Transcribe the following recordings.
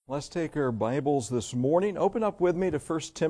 Let's take our Bibles this morning. Open up with me to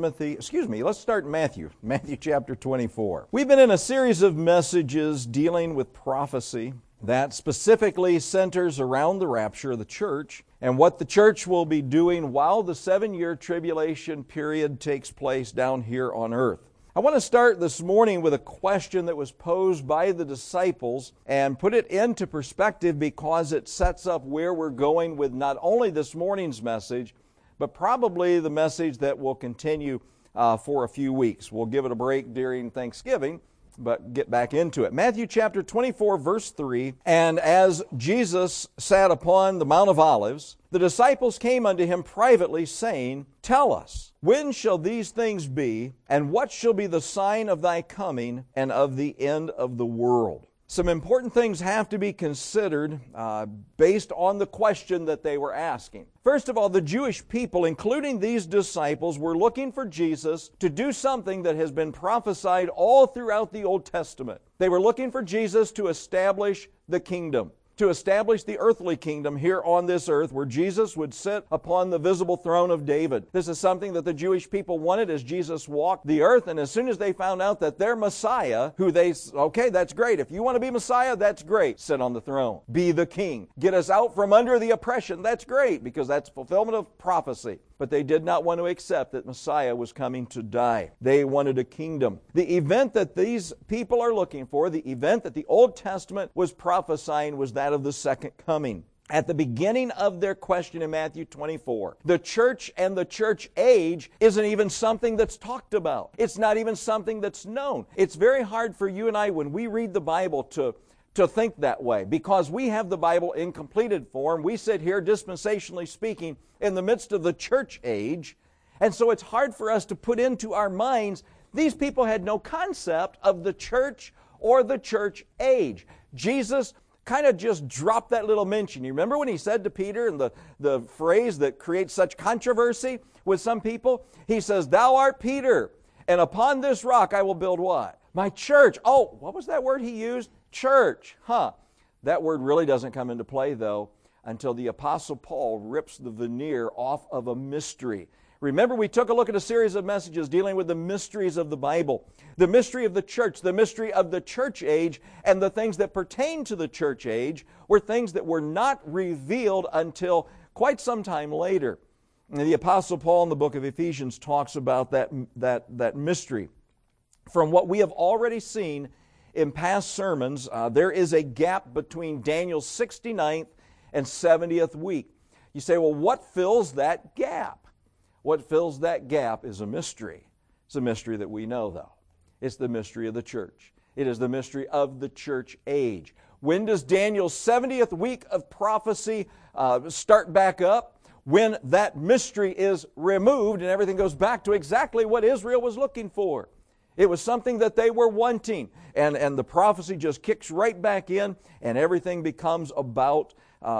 let's start in Matthew chapter 24. We've been in a series of messages dealing with prophecy that specifically centers around the rapture of the church and what the church will be doing while the 7-year tribulation period takes place down here on earth. I want to start this morning with a question that was posed by the disciples and put it into perspective because it sets up where we're going with not only this morning's message, but probably the message that will continue for a few weeks. We'll give it a break during Thanksgiving, but get back into it. Matthew chapter 24, verse 3, "And as Jesus sat upon the Mount of Olives, the disciples came unto him privately, saying, Tell us, when shall these things be, and what shall be the sign of thy coming and of the end of the world?" Some important things have to be considered based on the question that they were asking. First of all, the Jewish people, including these disciples, were looking for Jesus to do something that has been prophesied all throughout the Old Testament. They were looking for Jesus to establish the kingdom, to establish the earthly kingdom here on this earth where Jesus would sit upon the visible throne of David. This is something that the Jewish people wanted as Jesus walked the earth, and as soon as they found out that their Messiah, okay, that's great. If you want to be Messiah, that's great. Sit on the throne. Be the king. Get us out from under the oppression. That's great because that's fulfillment of prophecy. But they did not want to accept that Messiah was coming to die. They wanted a kingdom. The event that these people are looking for, the event that the Old Testament was prophesying, was that of the second coming. At the beginning of their question in Matthew 24, the church and the church age isn't even something that's talked about. It's not even something that's known. It's very hard for you and I, when we read the Bible, to think that way, because we have the Bible in completed form. We sit here, dispensationally speaking, in the midst of the church age, and so it's hard for us to put into our minds, these people had no concept of the church or the church age. Jesus kind of just dropped that little mention. You remember when he said to Peter, and the phrase that creates such controversy with some people, he says, "Thou art Peter, and upon this rock I will build" what? "My church." Oh, what was that word he used? Church. That word really doesn't come into play, though, until the Apostle Paul rips the veneer off of a mystery. Remember, we took a look at a series of messages dealing with the mysteries of the Bible, the mystery of the church, the mystery of the church age, and the things that pertain to the church age were things that were not revealed until quite some time later. And the Apostle Paul in the book of Ephesians talks about that mystery. From what we have already seen in past sermons, there is a gap between Daniel's 69th and 70th week. You say, well, what fills that gap? What fills that gap is a mystery. It's a mystery that we know, though. It's the mystery of the church. It is the mystery of the church age. When does Daniel's 70th week of prophecy start back up? When that mystery is removed and everything goes back to exactly what Israel was looking for. It was something that they were wanting, and the prophecy just kicks right back in, and everything becomes about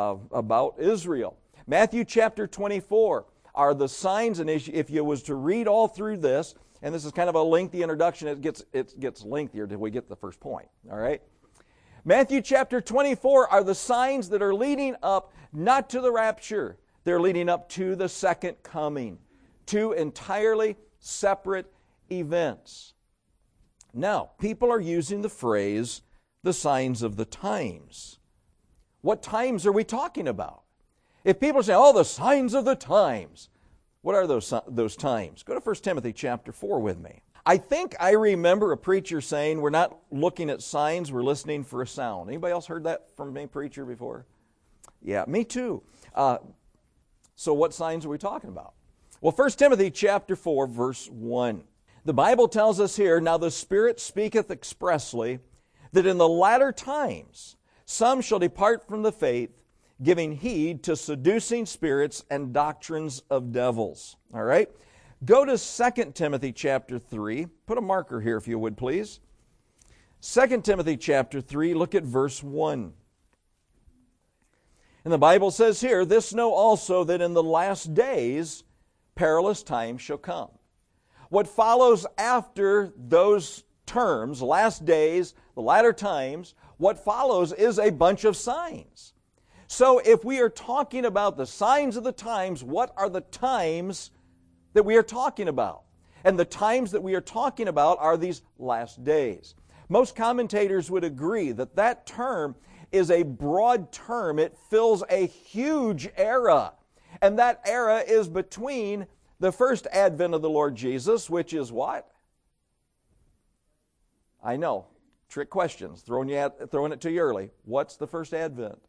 Israel. Matthew chapter 24 are the signs, and if you was to read all through this, and this is kind of a lengthy introduction, it gets lengthier till we get to the first point, all right? Matthew chapter 24 are the signs that are leading up not to the rapture, they're leading up to the second coming, two entirely separate events. Now, people are using the phrase, the signs of the times. What times are we talking about? If people say, the signs of the times, what are those times? Go to 1 Timothy chapter 4 with me. I think I remember a preacher saying, we're not looking at signs, we're listening for a sound. Anybody else heard that from a preacher before? Yeah, me too. So what signs are we talking about? Well, 1 Timothy chapter 4, verse 1. The Bible tells us here, "Now the Spirit speaketh expressly, that in the latter times some shall depart from the faith, giving heed to seducing spirits and doctrines of devils." All right? Go to 2 Timothy chapter 3. Put a marker here if you would, please. 2 Timothy chapter 3, look at verse 1. And the Bible says here, "This know also that in the last days perilous times shall come." What follows after those terms, last days, the latter times, what follows is a bunch of signs. So if we are talking about the signs of the times, what are the times that we are talking about? And the times that we are talking about are these last days. Most commentators would agree that that term is a broad term. It fills a huge era. And that era is between the first advent of the Lord Jesus, which is what? I know. Trick questions. Throwing it to you early. What's the first advent?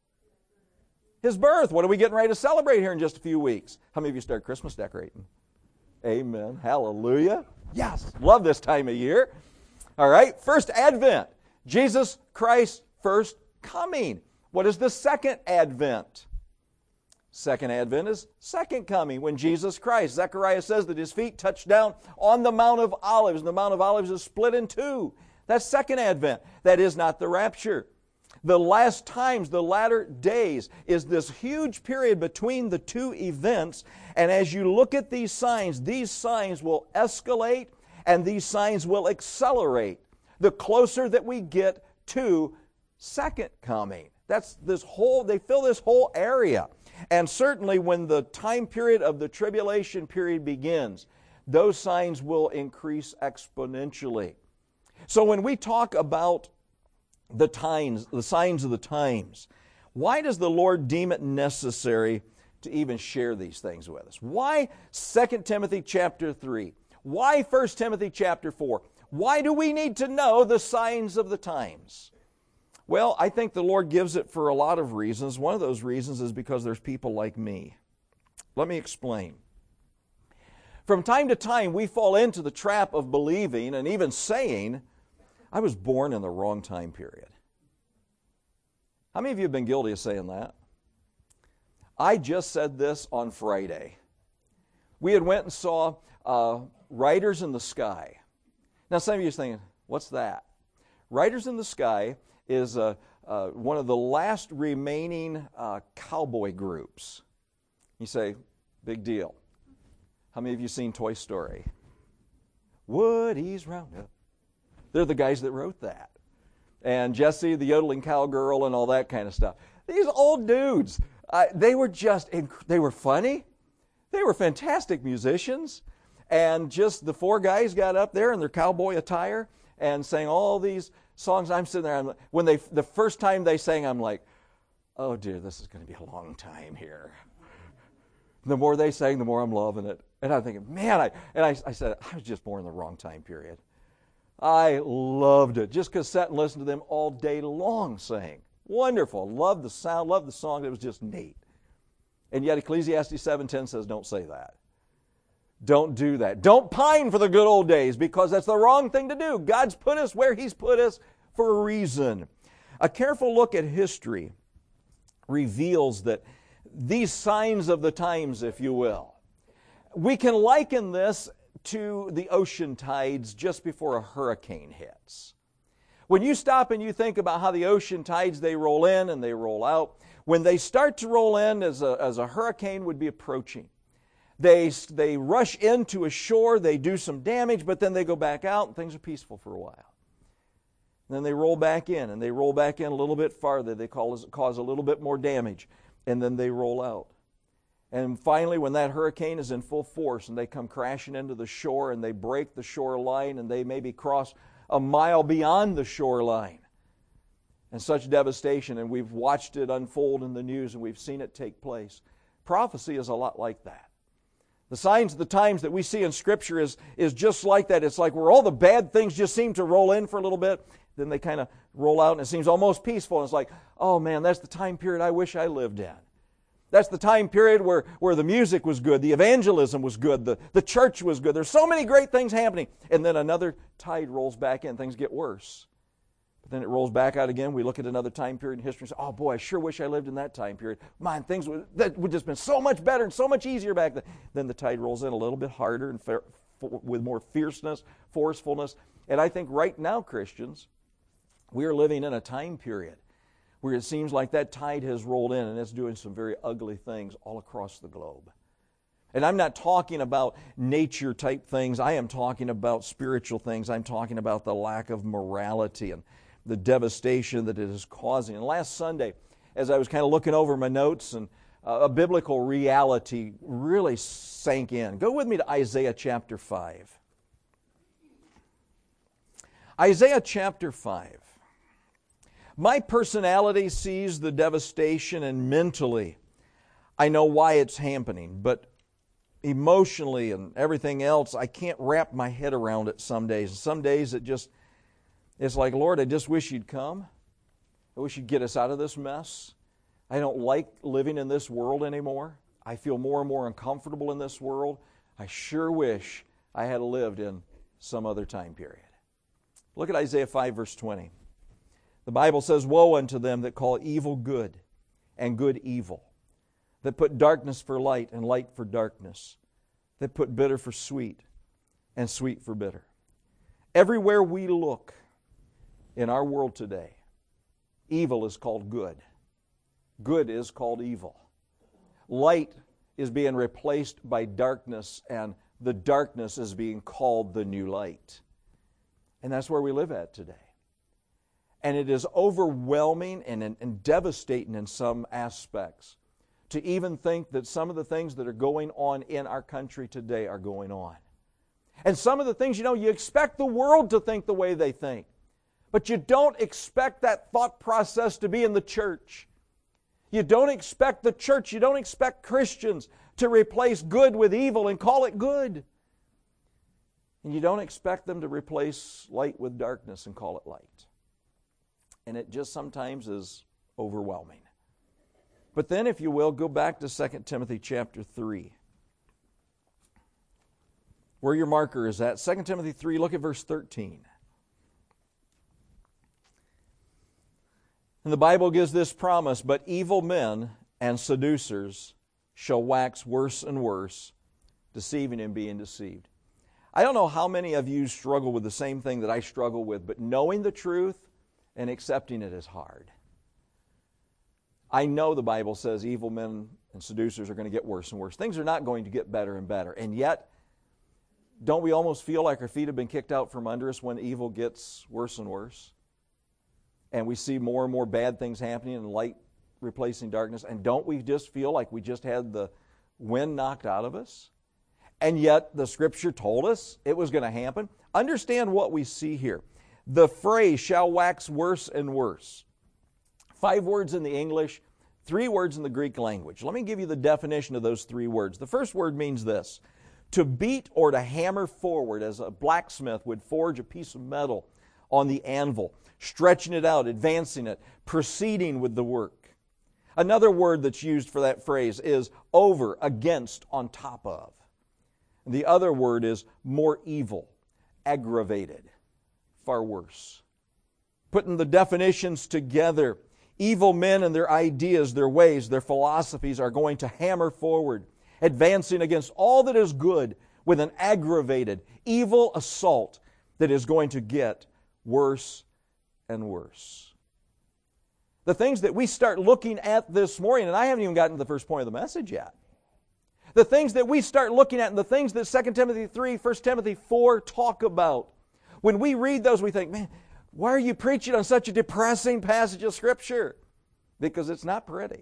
His birth. What are we getting ready to celebrate here in just a few weeks? How many of you start Christmas decorating? Amen. Hallelujah. Yes. Love this time of year. All right. First advent. Jesus Christ's first coming. What is the second advent? Second advent is second coming, when Jesus Christ, Zechariah says that his feet touched down on the Mount of Olives, and the Mount of Olives is split in two. That's second advent. That is not the rapture. The last times, the latter days, is this huge period between the two events, and as you look at these signs will escalate, and these signs will accelerate the closer that we get to second coming. They fill this whole area. And certainly when the time period of the tribulation period begins, those signs will increase exponentially. So when we talk about the signs of the times, why does the Lord deem it necessary to even share these things with us? Why 2 Timothy chapter 3? Why 1 Timothy chapter 4? Why do we need to know the signs of the times? Well, I think the Lord gives it for a lot of reasons. One of those reasons is because there's people like me. Let me explain. From time to time, we fall into the trap of believing and even saying, I was born in the wrong time period. How many of you have been guilty of saying that? I just said this on Friday. We had went and saw Riders in the Sky. Now, some of you are thinking, what's that? Riders in the Sky is one of the last remaining cowboy groups. You say, big deal. How many of you seen Toy Story? Woody's Roundup. They're the guys that wrote that. And Jessie, the yodeling cowgirl, and all that kind of stuff. These old dudes, they were funny. They were fantastic musicians. And just the four guys got up there in their cowboy attire and sang all these songs. I'm sitting there, the first time they sang, I'm like, oh dear, this is going to be a long time here. The more they sang, the more I'm loving it. And I'm thinking, man, I said, I was just born in the wrong time period. I loved it. Just because I sat and listened to them all day long sing. Wonderful. Loved the sound, loved the song. It was just neat. And yet Ecclesiastes 7:10 says, don't say that. Don't do that. Don't pine for the good old days, because that's the wrong thing to do. God's put us where He's put us for a reason. A careful look at history reveals that these signs of the times, if you will, we can liken this to the ocean tides just before a hurricane hits. When you stop and you think about how the ocean tides, they roll in and they roll out, when they start to roll in as a hurricane would be approaching, they rush into a shore, they do some damage, but then they go back out and things are peaceful for a while. And then they roll back in, and they roll back in a little bit farther. They cause a little bit more damage, and then they roll out. And finally, when that hurricane is in full force and they come crashing into the shore and they break the shoreline and they maybe cross a mile beyond the shoreline, and such devastation, and we've watched it unfold in the news and we've seen it take place. Prophecy is a lot like that. The signs of the times that we see in Scripture is just like that. It's like where all the bad things just seem to roll in for a little bit, then they kind of roll out and it seems almost peaceful. And it's like, oh man, that's the time period I wish I lived in. That's the time period where the music was good, the evangelism was good, the church was good. There's so many great things happening. And then another tide rolls back in, things get worse. But then it rolls back out again. We look at another time period in history and say, oh boy, I sure wish I lived in that time period. Man, things would just been so much better and so much easier back then. Then the tide rolls in a little bit harder and with more fierceness, forcefulness. And I think right now, Christians, we are living in a time period where it seems like that tide has rolled in and it's doing some very ugly things all across the globe. And I'm not talking about nature type things. I am talking about spiritual things. I'm talking about the lack of morality and the devastation that it is causing. And last Sunday, as I was kind of looking over my notes, and a biblical reality really sank in. Go with me to Isaiah chapter 5. Isaiah chapter 5. My personality sees the devastation, and mentally I know why it's happening, but emotionally and everything else, I can't wrap my head around it some days. And some days it's like, Lord, I just wish you'd come. I wish you'd get us out of this mess. I don't like living in this world anymore. I feel more and more uncomfortable in this world. I sure wish I had lived in some other time period. Look at Isaiah 5, verse 20. The Bible says, "Woe unto them that call evil good, and good evil, that put darkness for light, and light for darkness, that put bitter for sweet, and sweet for bitter." Everywhere we look in our world today, evil is called good. Good is called evil. Light is being replaced by darkness, and the darkness is being called the new light. And that's where we live at today. And it is overwhelming and devastating in some aspects to even think that some of the things that are going on in our country today are going on. And some of the things, you expect the world to think the way they think. But you don't expect that thought process to be in the church. You don't expect the church, you don't expect Christians to replace good with evil and call it good. And you don't expect them to replace light with darkness and call it light. And it just sometimes is overwhelming. But then, if you will, go back to 2 Timothy chapter 3. Where your marker is at, 2 Timothy 3, look at verse 13. And the Bible gives this promise, "But evil men and seducers shall wax worse and worse, deceiving and being deceived." I don't know how many of you struggle with the same thing that I struggle with, but knowing the truth and accepting it is hard. I know the Bible says evil men and seducers are going to get worse and worse. Things are not going to get better and better. And yet, don't we almost feel like our feet have been kicked out from under us when evil gets worse and worse? And we see more and more bad things happening and light replacing darkness. And don't we just feel like we just had the wind knocked out of us? And yet the Scripture told us it was going to happen. Understand what we see here. The phrase "shall wax worse and worse." 5 words in the English, 3 words in the Greek language. Let me give you the definition of those 3 words. The first word means this: to beat or to hammer forward, as a blacksmith would forge a piece of metal on the anvil, stretching it out, advancing it, proceeding with the work. Another word that's used for that phrase is over, against, on top of. The other word is more evil, aggravated, far worse. Putting the definitions together, evil men and their ideas, their ways, their philosophies are going to hammer forward, advancing against all that is good with an aggravated, evil assault that is going to get worse and worse. The things that we start looking at this morning, and I haven't even gotten to the first point of the message yet. The things that we start looking at and the things that 2 Timothy 3, 1 Timothy 4 talk about. When we read those, we think, man, why are you preaching on such a depressing passage of Scripture? Because it's not pretty.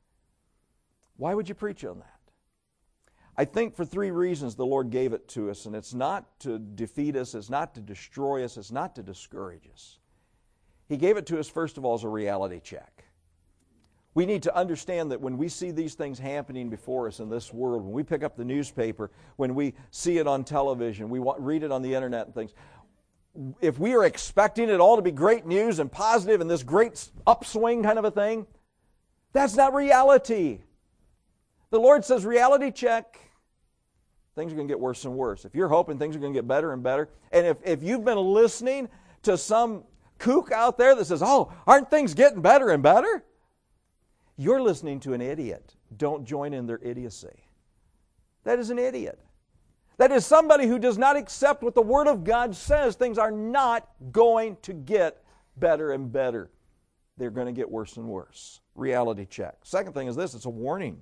Why would you preach on that? I think for 3 reasons the Lord gave it to us, and it's not to defeat us, it's not to destroy us, it's not to discourage us. He gave it to us, first of all, as a reality check. We need to understand that when we see these things happening before us in this world, when we pick up the newspaper, when we see it on television, we read it on the internet and things, if we are expecting it all to be great news and positive and this great upswing kind of a thing, that's not reality. The Lord says, reality check. Things are going to get worse and worse. If you're hoping things are going to get better and better, and if you've been listening to some kook out there that says, oh, aren't things getting better and better? You're listening to an idiot. Don't join in their idiocy. That is an idiot. That is somebody who does not accept what the Word of God says. Things are not going to get better and better. They're going to get worse and worse. Reality check. Second thing is this, it's a warning.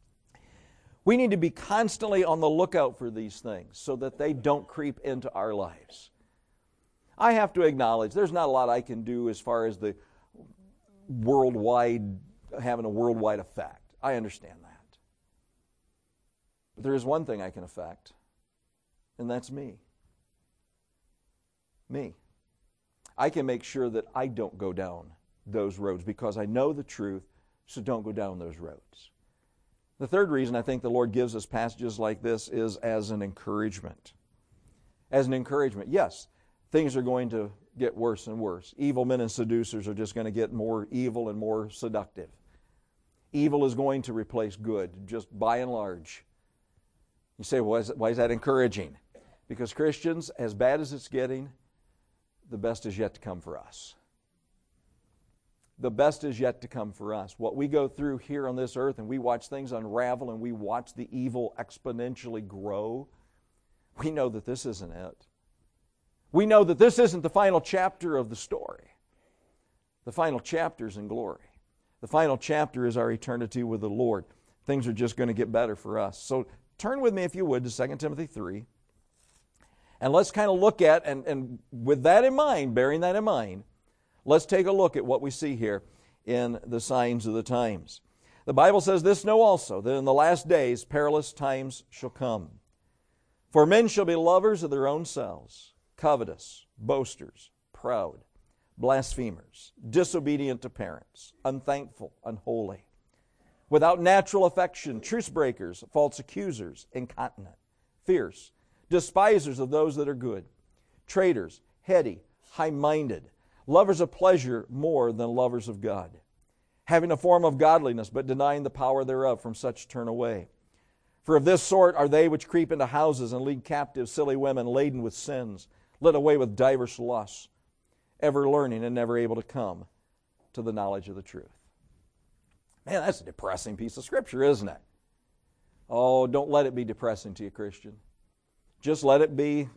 We need to be constantly on the lookout for these things so that they don't creep into our lives. I have to acknowledge there's not a lot I can do as far as the worldwide having a worldwide effect. I understand that. But there is one thing I can affect, and that's me. Me. I can make sure that I don't go down those roads because I know the truth, so don't go down those roads. The third reason I think the Lord gives us passages like this is as an encouragement. As an encouragement. Yes, things are going to get worse and worse. Evil men and seducers are just going to get more evil and more seductive. Evil is going to replace good, just by and large. You say, well, why is that encouraging? Because Christians, as bad as it's getting, the best is yet to come for us. The best is yet to come for us. What we go through here on this earth and we watch things unravel and we watch the evil exponentially grow, we know that this isn't it. We know that this isn't the final chapter of the story. The final chapter is in glory. The final chapter is our eternity with the Lord. Things are just going to get better for us. So turn with me, if you would, to 2 Timothy 3. And let's kind of look at, and with that in mind, bearing that in mind, let's take a look at what we see here in the signs of the times. The Bible says, "This know also, that in the last days perilous times shall come. For men shall be lovers of their own selves, covetous, boasters, proud, blasphemers, disobedient to parents, unthankful, unholy, without natural affection, truce breakers, false accusers, incontinent, fierce, despisers of those that are good, traitors, heady, high-minded, lovers of pleasure more than lovers of God, having a form of godliness, but denying the power thereof. From such turn away. For of this sort are they which creep into houses and lead captive silly women laden with sins, led away with divers lusts, ever learning and never able to come to the knowledge of the truth." Man, that's a depressing piece of Scripture, isn't it? Oh, don't let it be depressing to you, Christian. Just let it be,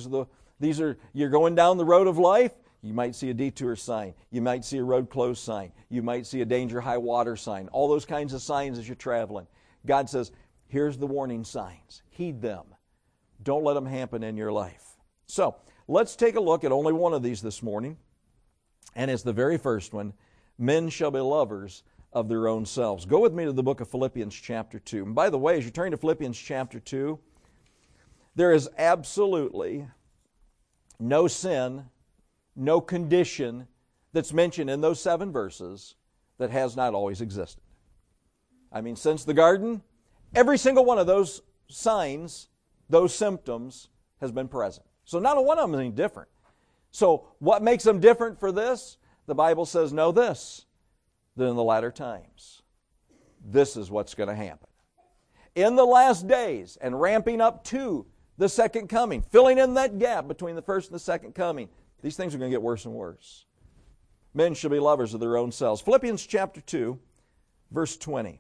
you're going down the road of life. You might see a detour sign. You might see a road closed sign. You might see a danger high water sign. All those kinds of signs as you're traveling. God says, here's the warning signs. Heed them. Don't let them happen in your life. So, let's take a look at only one of these this morning. And it's the very first one. Men shall be lovers of their own selves. Go with me to the book of Philippians chapter 2. And by the way, as you turn to Philippians chapter 2, there is absolutely no sin, no condition that's mentioned in those 7 verses that has not always existed. I mean, since the garden, every single one of those signs, those symptoms, has been present. So not a one of them is any different. So what makes them different for this? The Bible says, know this, that in the latter times, this is what's going to happen. In the last days, and ramping up to the second coming, filling in that gap between the first and the second coming, these things are going to get worse and worse. Men shall be lovers of their own selves. Philippians chapter 2, verse 20.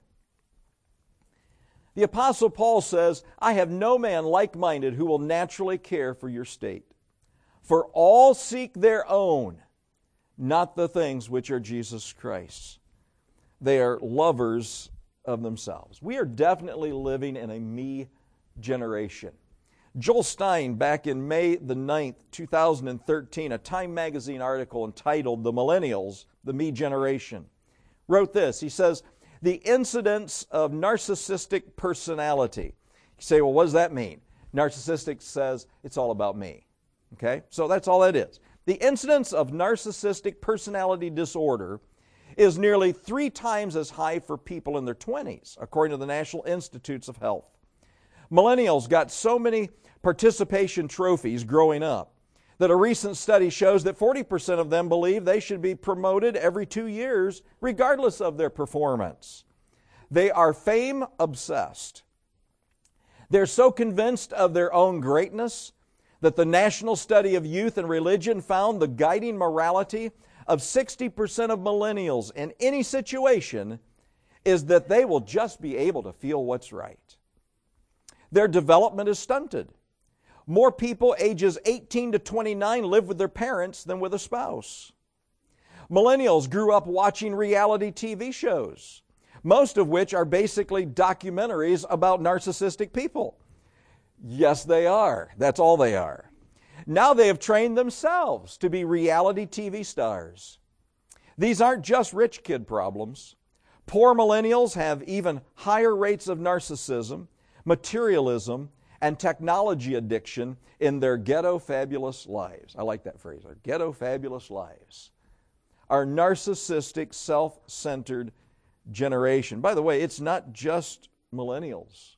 The Apostle Paul says, "I have no man like-minded who will naturally care for your state. For all seek their own, not the things which are Jesus Christ's. They are lovers of themselves." We are definitely living in a me generation. Joel Stein, back in May the 9th, 2013, a Time magazine article entitled "The Millennials, the Me Generation," wrote this. He says, "The incidence of narcissistic personality." You say, well, what does that mean? Narcissistic says it's all about me. Okay? So that's all that is. The incidence of narcissistic personality disorder is nearly 3 times as high for people in their 20s, according to the National Institutes of Health. Millennials got so many participation trophies growing up that a recent study shows that 40% of them believe they should be promoted every 2 years, regardless of their performance. They are fame obsessed. They're so convinced of their own greatness that the National Study of Youth and Religion found the guiding morality of 60% of millennials in any situation is that they will just be able to feel what's right. Their development is stunted. More people ages 18 to 29 live with their parents than with a spouse. Millennials grew up watching reality TV shows, most of which are basically documentaries about narcissistic people. Yes, they are. That's all they are. Now they have trained themselves to be reality TV stars. These aren't just rich kid problems. Poor millennials have even higher rates of narcissism, materialism, and technology addiction in their ghetto fabulous lives. I like that phrase, our ghetto fabulous lives. Our narcissistic, self-centered generation. By the way, it's not just millennials.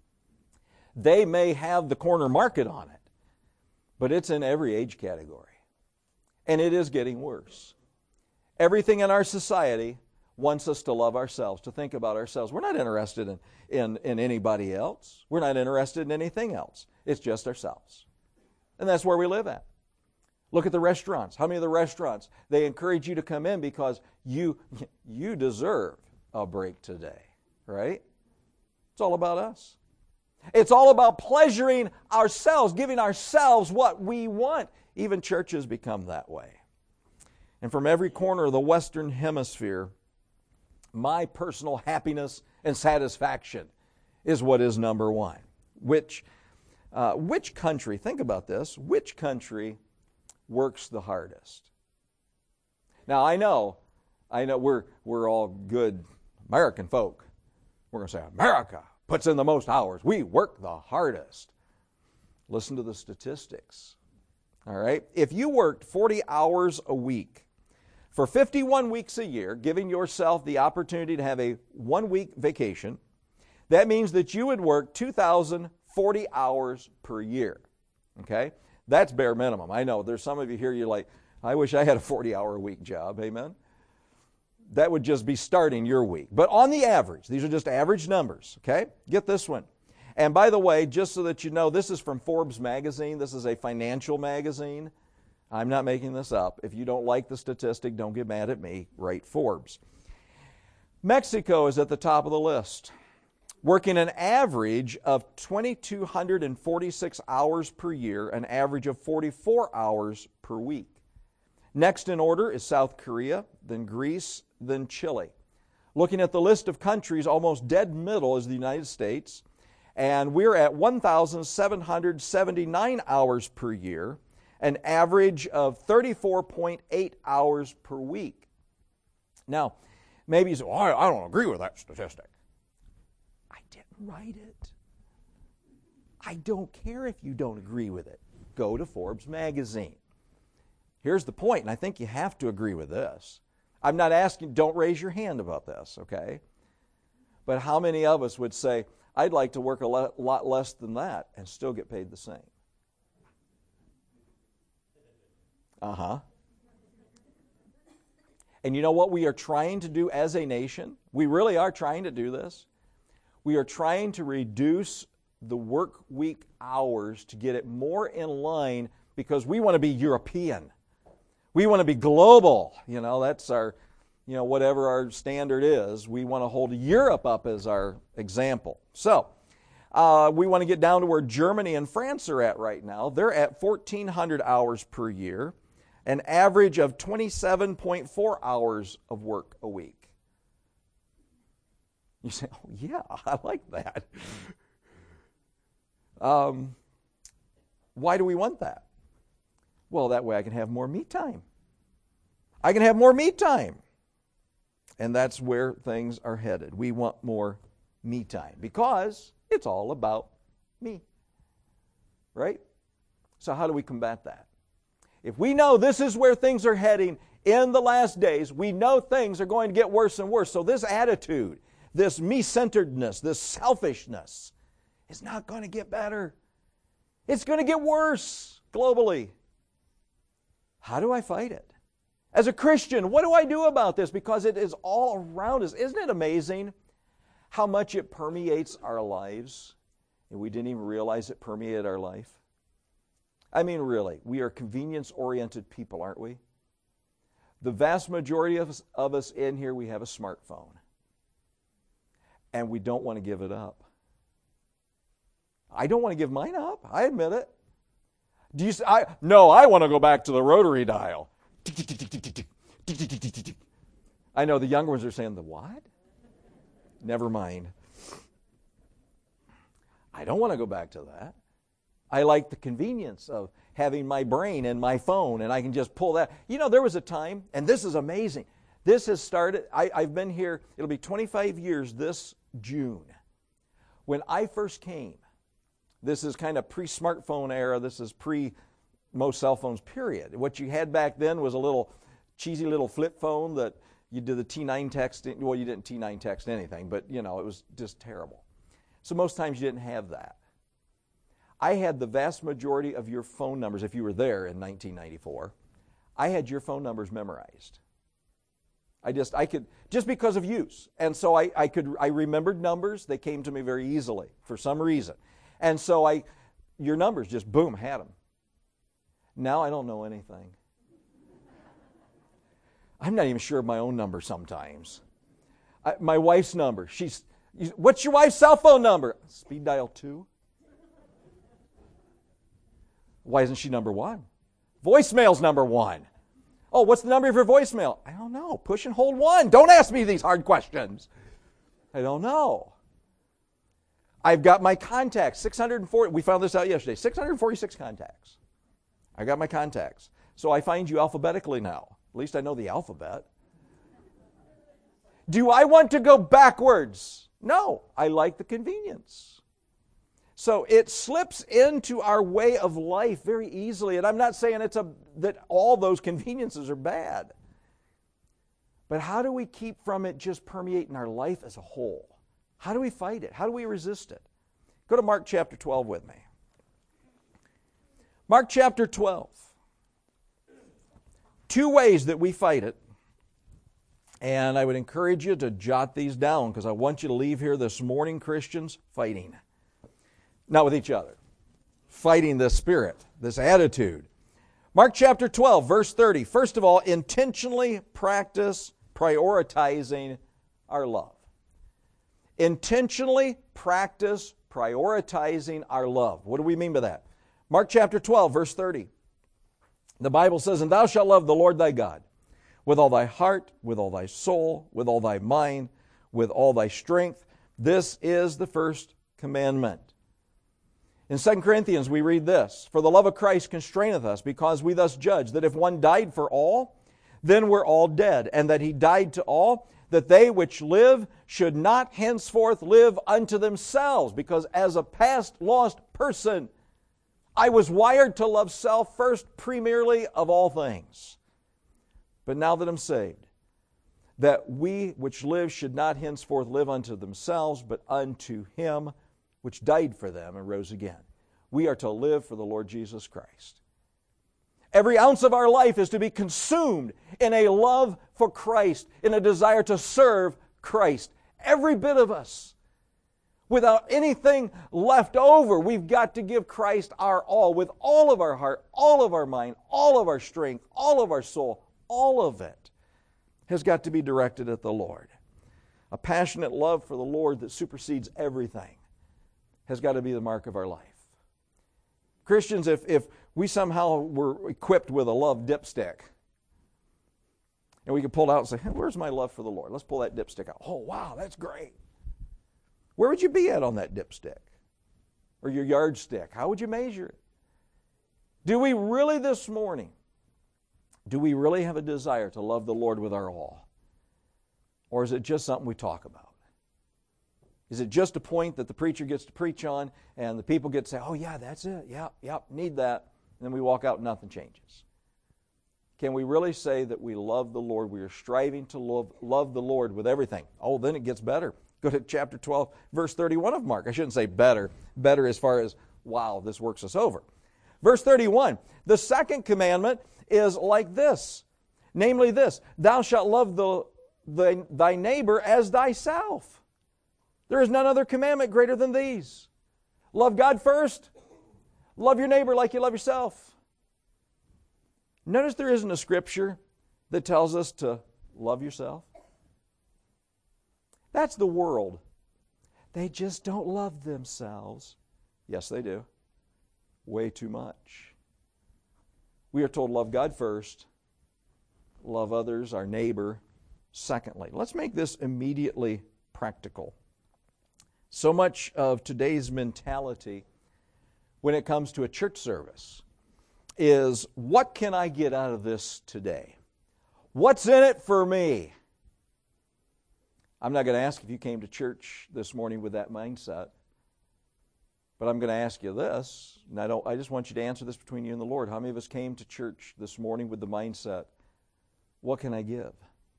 They may have the corner market on it, but it's in every age category. And it is getting worse. Everything in our society wants us to love ourselves, to think about ourselves. We're not interested in anybody else. We're not interested in anything else. It's just ourselves. And that's where we live at. Look at the restaurants. How many of the restaurants, they encourage you to come in because you deserve a break today, right? It's all about us. It's all about pleasuring ourselves, giving ourselves what we want. Even churches become that way. And from every corner of the Western Hemisphere, my personal happiness and satisfaction is what is number one. Which country, think about this, which country works the hardest? Now, I know we're all good American folk. We're going to say, America puts in the most hours. We work the hardest. Listen to the statistics. All right? If you worked 40 hours a week for 51 weeks a year, giving yourself the opportunity to have a 1-week vacation, that means that you would work 2,040 hours per year. Okay? That's bare minimum. I know there's some of you here, you're like, I wish I had a 40-hour-a-week job. Amen? That would just be starting your week. But on the average, these are just average numbers, okay? Get this one. And by the way, just so that you know, this is from Forbes magazine. This is a financial magazine. I'm not making this up. If you don't like the statistic, don't get mad at me. Write Forbes. Mexico is at the top of the list, working an average of 2,246 hours per year, an average of 44 hours per week. Next in order is South Korea, then Greece, then Chile. Looking at the list of countries, almost dead middle is the United States, and we're at 1,779 hours per year, an average of 34.8 hours per week. Now, maybe you say, well, I don't agree with that statistic. I didn't write it. I don't care if you don't agree with it. Go to Forbes magazine. Here's the point, and I think you have to agree with this. I'm not asking, don't raise your hand about this, okay? But how many of us would say, I'd like to work a lot less than that and still get paid the same? Uh-huh. And you know what we are trying to do as a nation? We really are trying to do this. We are trying to reduce the work week hours to get it more in line because we want to be European. We want to be global. That's our, whatever our standard is. We want to hold Europe up as our example. So, we want to get down to where Germany and France are at right now. They're at 1,400 hours per year, an average of 27.4 hours of work a week. You say, oh yeah, I like that. Why do we want that? Well, that way I can have more me time. I can have more me time. And that's where things are headed. We want more me time because it's all about me. Right? So how do we combat that? If we know this is where things are heading in the last days, we know things are going to get worse and worse. So this attitude, this me-centeredness, this selfishness is not going to get better. It's going to get worse globally. How do I fight it? As a Christian, what do I do about this? Because it is all around us. Isn't it amazing how much it permeates our lives? And we didn't even realize it permeated our life. I mean, really, we are convenience-oriented people, aren't we? The vast majority of us in here, we have a smartphone. And we don't want to give it up. I don't want to give mine up. I admit it. No, I want to go back to the rotary dial. I know the younger ones are saying, the what? Never mind. I don't want to go back to that. I like the convenience of having my brain in my phone and I can just pull that. There was a time, and this is amazing, This has started, I've been here, it'll be 25 years this June. When I first came, this is kind of pre-smartphone era, this is pre-most cell phones, period. What you had back then was a little cheesy little flip phone that you did the T9 texting. Well, you didn't T9 text anything, but it was just terrible. So most times you didn't have that. I had the vast majority of your phone numbers, if you were there in 1994, I had your phone numbers memorized. I could, just because of use. And so I remembered numbers. They came to me very easily for some reason. And so your numbers just, boom, had them. Now I don't know anything. I'm not even sure of my own number sometimes. My wife's number, what's your wife's cell phone number? Speed dial 2. Why isn't she number 1? Voicemail's number 1. Oh, what's the number of your voicemail? I don't know. Push and hold 1. Don't ask me these hard questions. I don't know. I've got my contacts, 640. We found this out yesterday. 646 contacts. I got my contacts. So I find you alphabetically now. At least I know the alphabet. Do I want to go backwards? No. I like the convenience. So it slips into our way of life very easily. And I'm not saying that all those conveniences are bad. But how do we keep from it just permeating our life as a whole? How do we fight it? How do we resist it? Go to Mark chapter 12 with me. Mark chapter 12. 2 ways that we fight it. And I would encourage you to jot these down because I want you to leave here this morning, Christians, fighting. Not with each other. Fighting this spirit, this attitude. Mark chapter 12, verse 30. First of all, intentionally practice prioritizing our love. Intentionally practice prioritizing our love. What do we mean by that? Mark chapter 12, verse 30. The Bible says, "And thou shalt love the Lord thy God with all thy heart, with all thy soul, with all thy mind, with all thy strength. This is the first commandment." In 2 Corinthians we read this, "For the love of Christ constraineth us, because we thus judge that if one died for all, then we're all dead, and that he died to all, that they which live should not henceforth live unto themselves." Because as a past lost person, I was wired to love self first, primarily of all things. But now that I'm saved, that we which live should not henceforth live unto themselves, but unto Him which died for them and rose again. We are to live for the Lord Jesus Christ. Every ounce of our life is to be consumed in a love for Christ, in a desire to serve Christ. Every bit of us. Without anything left over, we've got to give Christ our all, with all of our heart, all of our mind, all of our strength, all of our soul. All of it has got to be directed at the Lord. A passionate love for the Lord that supersedes everything has got to be the mark of our life. Christians, if we somehow were equipped with a love dipstick, and we could pull it out and say, "Hey, where's my love for the Lord? Let's pull that dipstick out." Oh, wow, that's great. Where would you be at on that dipstick? Or your yardstick? How would you measure it? Do we really this morning, do we really have a desire to love the Lord with our all? Or is it just something we talk about? Is it just a point that the preacher gets to preach on and the people get to say, "Oh yeah, that's it, yep, need that," and then we walk out and nothing changes? Can we really say that we love the Lord? We are striving to love the Lord with everything. Oh, then it gets better. Go to chapter 12, verse 31 of Mark. I shouldn't say better. Better as far as, wow, this works us over. Verse 31, "The second commandment is like this, namely this, thou shalt love thy neighbor as thyself. There is none other commandment greater than these. Love God first. Love your neighbor like you love yourself." Notice there isn't a scripture that tells us to love yourself. That's the world. They just don't love themselves. Yes, they do. Way too much. We are told love God first, love others, our neighbor, secondly. Let's make this immediately practical. So much of today's mentality when it comes to a church service is, what can I get out of this today? What's in it for me? I'm not going to ask if you came to church this morning with that mindset, but I'm going to ask you this, and I just want you to answer this between you and the Lord. How many of us came to church this morning with the mindset, what can I give?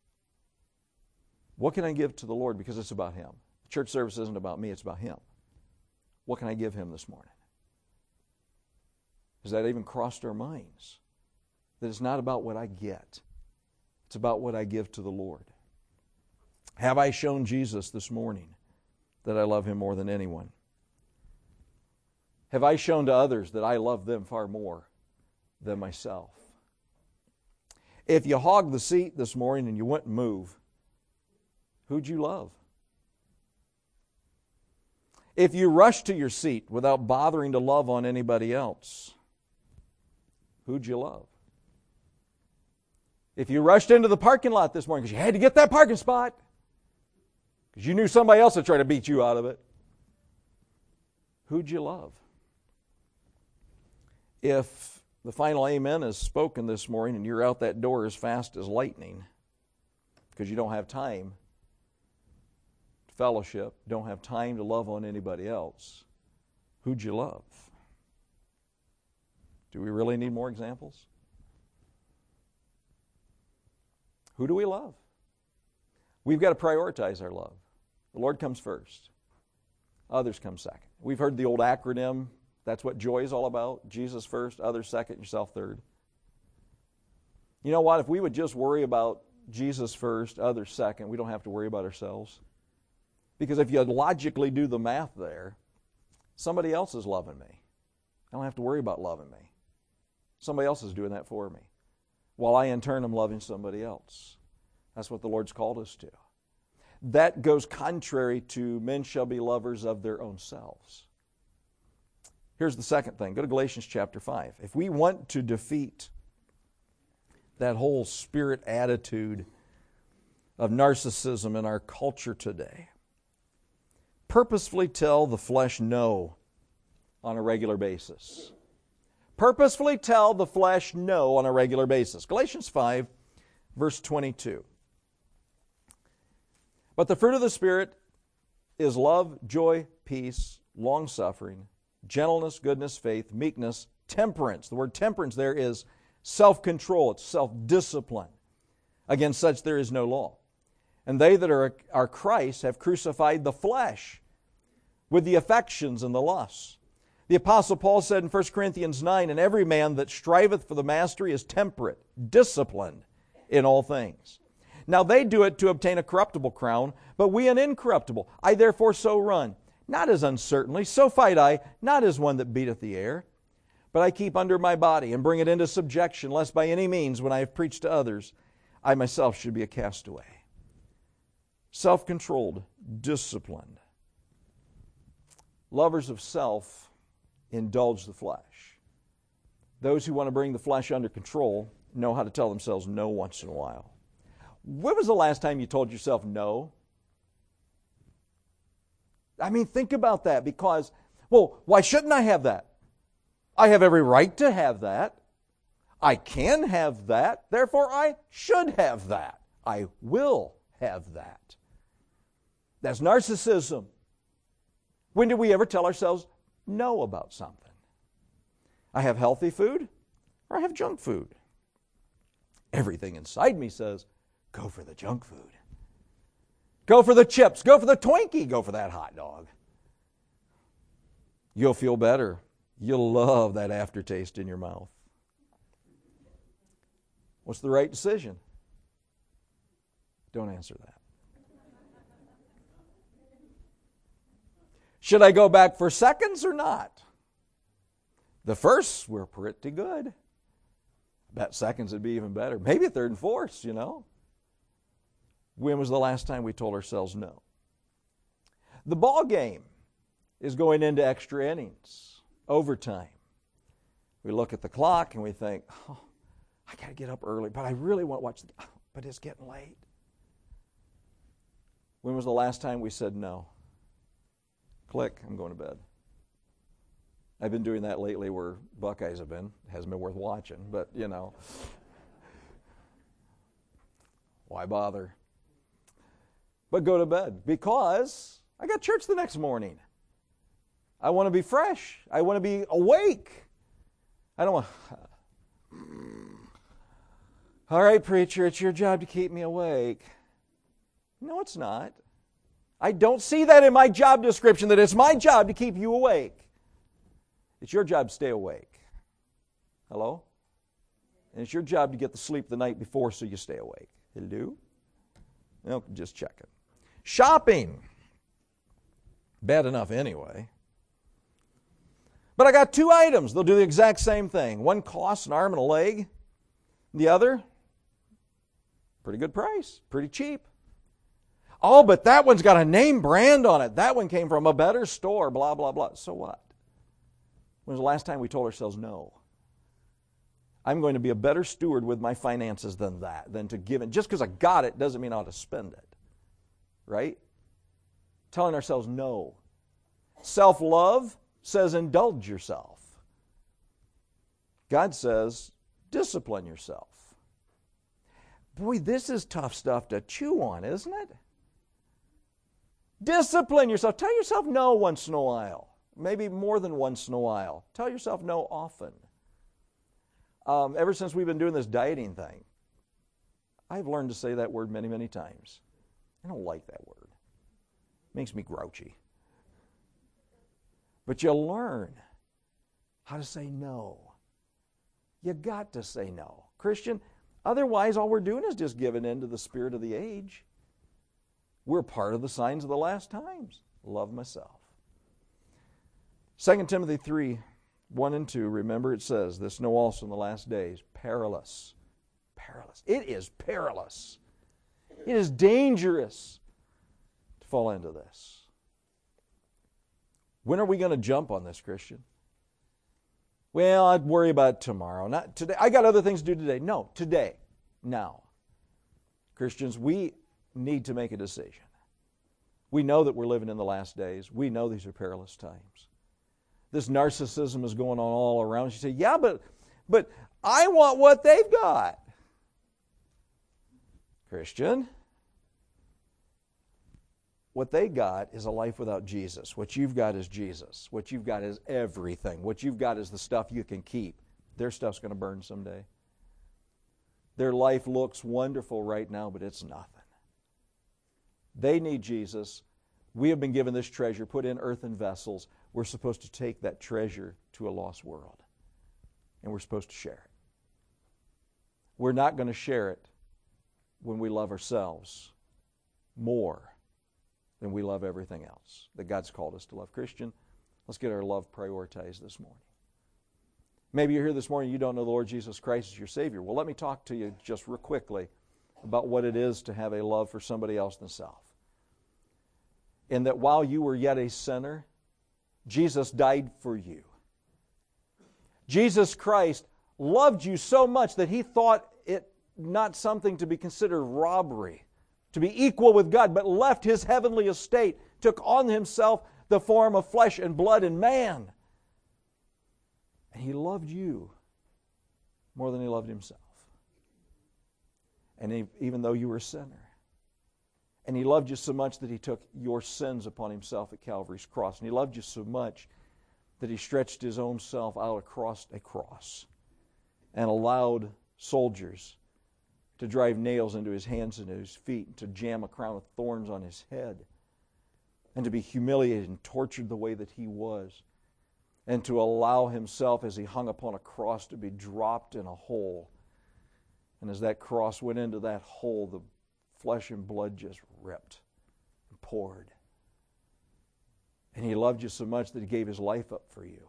What can I give to the Lord? Because it's about Him. The church service isn't about me, it's about Him. What can I give Him this morning? Has that even crossed our minds? That it's not about what I get. It's about what I give to the Lord. Have I shown Jesus this morning that I love Him more than anyone? Have I shown to others that I love them far more than myself? If you hogged the seat this morning and you wouldn't move, who'd you love? If you rushed to your seat without bothering to love on anybody else, who'd you love? If you rushed into the parking lot this morning because you had to get that parking spot, because you knew somebody else would try to beat you out of it, who'd you love? If the final amen is spoken this morning and you're out that door as fast as lightning because you don't have time to fellowship, don't have time to love on anybody else, who'd you love? Do we really need more examples? Who do we love? We've got to prioritize our love. The Lord comes first. Others come second. We've heard the old acronym. That's what joy is all about. Jesus first, others second, yourself third. You know what? If we would just worry about Jesus first, others second, we don't have to worry about ourselves. Because if you logically do the math there, somebody else is loving me. I don't have to worry about loving me. Somebody else is doing that for me, while I in turn am loving somebody else. That's what the Lord's called us to. That goes contrary to men shall be lovers of their own selves. Here's the second thing. Go to Galatians chapter 5. If we want to defeat that whole spirit attitude of narcissism in our culture today, purposefully tell the flesh no on a regular basis. Purposefully tell the flesh no on a regular basis. Galatians 5, verse 22. But the fruit of the Spirit is love, joy, peace, long-suffering, gentleness, goodness, faith, meekness, temperance. The word temperance there is self-control. It's self-discipline. Against such there is no law. And they that are Christ have crucified the flesh with the affections and the lusts. The Apostle Paul said in 1 Corinthians 9, and every man that striveth for the mastery is temperate, disciplined in all things. Now they do it to obtain a corruptible crown, but we an incorruptible. I therefore so run, not as uncertainly, so fight I, not as one that beateth the air, but I keep under my body and bring it into subjection, lest by any means, when I have preached to others, I myself should be a castaway. Self-controlled, disciplined. Lovers of self indulge the flesh. Those who want to bring the flesh under control know how to tell themselves no once in a while. When was the last time you told yourself no? I mean, think about that because, well, why shouldn't I have that? I have every right to have that. I can have that. Therefore, I should have that. I will have that. That's narcissism. When did we ever tell ourselves no about something? I have healthy food or I have junk food. Everything inside me says, go for the junk food. Go for the chips. Go for the Twinkie. Go for that hot dog. You'll feel better. You'll love that aftertaste in your mouth. What's the right decision? Don't answer that. Should I go back for seconds or not? The firsts were pretty good. I bet seconds would be even better. Maybe third and fourths, you know. When was the last time we told ourselves no? The ball game is going into extra innings, overtime. We look at the clock and we think, oh, I got to get up early, but I really want to watch but it's getting late. When was the last time we said no? Click, I'm going to bed. I've been doing that lately where Buckeyes have been. It hasn't been worth watching, but you know. Why bother? But go to bed because I got church the next morning. I want to be fresh. I want to be awake. I don't want... All right, preacher, it's your job to keep me awake. No, it's not. I don't see that in my job description, that it's my job to keep you awake. It's your job to stay awake. Hello? And it's your job to get the sleep the night before so you stay awake. Hello? No, just checking. Shopping. Bad enough anyway. But I got two items. They'll do the exact same thing. One costs an arm and a leg. The other, pretty good price, pretty cheap. Oh, but that one's got a name brand on it. That one came from a better store, blah, blah, blah. So what? When was the last time we told ourselves no? I'm going to be a better steward with my finances than that, than to give it. Just because I got it doesn't mean I ought to spend it. Right? Telling ourselves no. Self-love says indulge yourself. God says discipline yourself. Boy, this is tough stuff to chew on, isn't it? Discipline yourself. Tell yourself no once in a while. Maybe more than once in a while. Tell yourself no often. Ever since we've been doing this dieting thing, I've learned to say that word many, many times. I don't like that word. It makes me grouchy. But you learn how to say no. You got to say no. Christian, otherwise all we're doing is just giving in to the spirit of the age. We're part of the signs of the last times. Love myself. 2 Timothy 3, 1 and 2, remember it says, this know also in the last days, perilous. Perilous. It is perilous. It is dangerous to fall into this. When are we going to jump on this, Christian? Well, I'd worry about it tomorrow. Not today. I got other things to do today. No, today. Now. Christians, we need to make a decision. We know that we're living in the last days. We know these are perilous times. This narcissism is going on all around. You say, yeah, but I want what they've got. Christian, what they got is a life without Jesus. What you've got is Jesus. What you've got is everything. What you've got is the stuff you can keep. Their stuff's going to burn someday. Their life looks wonderful right now, but it's nothing. They need Jesus. We have been given this treasure, put in earthen vessels. We're supposed to take that treasure to a lost world. And we're supposed to share it. We're not going to share it when we love ourselves more than we love everything else that God's called us to love. Christian, let's get our love prioritized this morning. Maybe you're here this morning, you don't know the Lord Jesus Christ as your Savior. Well, let me talk to you just real quickly about what it is to have a love for somebody else than self. In that while you were yet a sinner, Jesus died for you. Jesus Christ loved you so much that He thought it not something to be considered robbery, to be equal with God, but left His heavenly estate, took on Himself the form of flesh and blood and man. And He loved you more than He loved Himself. And even though you were a sinner. And He loved you so much that He took your sins upon Himself at Calvary's cross. And He loved you so much that He stretched His own self out across a cross and allowed soldiers to drive nails into His hands and His feet, and to jam a crown of thorns on His head, and to be humiliated and tortured the way that He was, and to allow Himself, as He hung upon a cross, to be dropped in a hole. And as that cross went into that hole, the flesh and blood just ripped and poured. And He loved you so much that He gave His life up for you.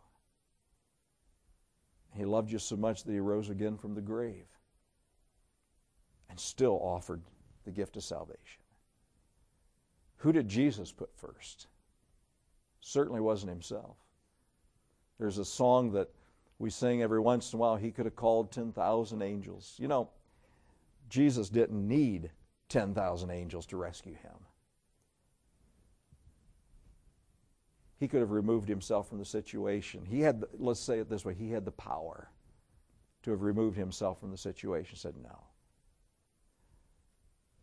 He loved you so much that He rose again from the grave and still offered the gift of salvation. Who did Jesus put first? Certainly wasn't Himself. There's a song that we sing every once in a while. He could have called 10,000 angels. You know, Jesus didn't need 10,000 angels to rescue Him. He could have removed Himself from the situation. He had, let's say it this way, He had the power to have removed Himself from the situation. Said no.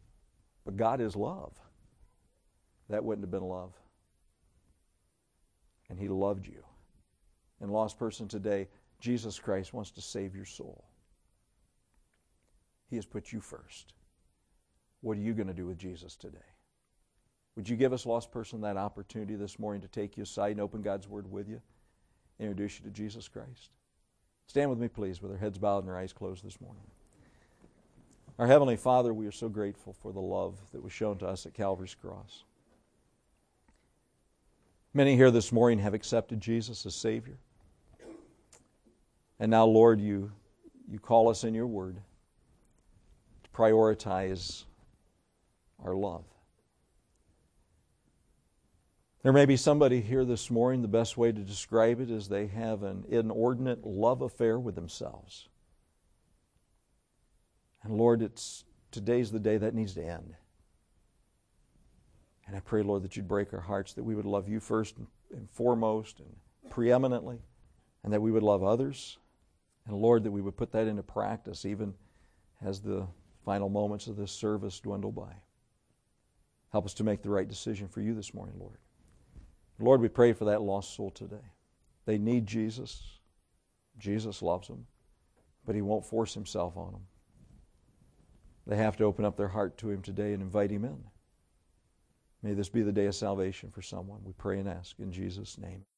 But God is love. That wouldn't have been love. And He loved you. And lost person today, Jesus Christ wants to save your soul. He has put you first. What are you going to do with Jesus today? Would you give us, lost person, that opportunity this morning to take you aside and open God's Word with you, introduce you to Jesus Christ? Stand with me, please, with our heads bowed and our eyes closed this morning. Our Heavenly Father, we are so grateful for the love that was shown to us at Calvary's cross. Many here this morning have accepted Jesus as Savior. And now, Lord, you call us in your Word to prioritize our love. There may be somebody here this morning, the best way to describe it is they have an inordinate love affair with themselves. And Lord, today's the day that needs to end. And I pray, Lord, that you'd break our hearts, that we would love you first and foremost and preeminently, and that we would love others. And Lord, that we would put that into practice even as the final moments of this service dwindle by. Help us to make the right decision for you this morning, Lord. Lord, we pray for that lost soul today. They need Jesus. Jesus loves them, but He won't force Himself on them. They have to open up their heart to Him today and invite Him in. May this be the day of salvation for someone. We pray and ask in Jesus' name.